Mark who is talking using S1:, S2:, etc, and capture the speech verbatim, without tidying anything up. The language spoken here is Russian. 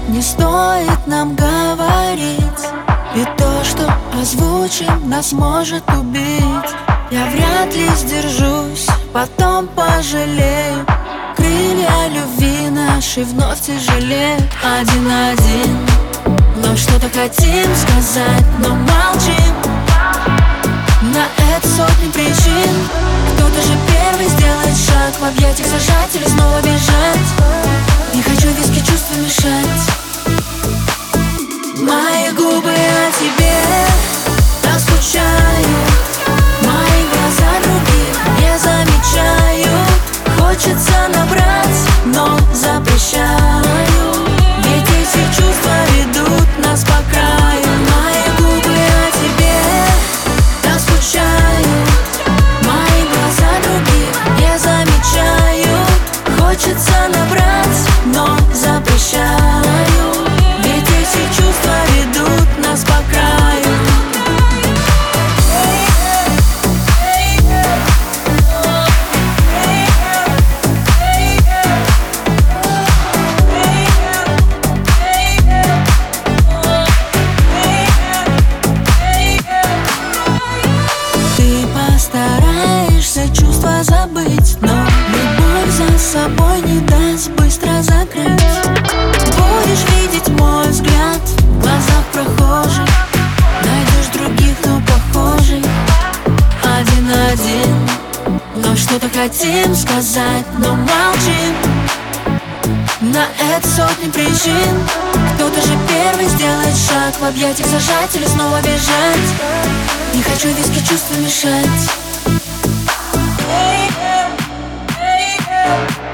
S1: Не стоит нам говорить, ведь то, что озвучим, нас может убить. Я вряд ли сдержусь, потом пожалею. Крылья любви наши вновь тяжелеют. Один-один, но что-то хотим сказать, но молчим. На это сотни причин. Кто-то же первый сделает шаг, в объятиях зажать или снова бежать. Не хочу виски чувства мешать. Мои губы о тебе так скучают, мои глаза других не замечают. Хочется набрать, но запрещаю, ведь эти чувства ведут нас по краю. Мои губы о тебе так скучают, мои глаза других не замечают. Хочется набрать, но запрещаю, ведь эти чувства ведут нас по краю. Ты постараешься чувства забыть, но любовь за собой не даст быстро закрыть. Будешь видеть мой взгляд в глазах прохожих, найдешь других, но похожих. Один-один, но что-то хотим сказать, но молчим. На это сотни причин. Кто-то же первый сделает шаг, в объятиях зажать или снова бежать. Не хочу виски чувства мешать.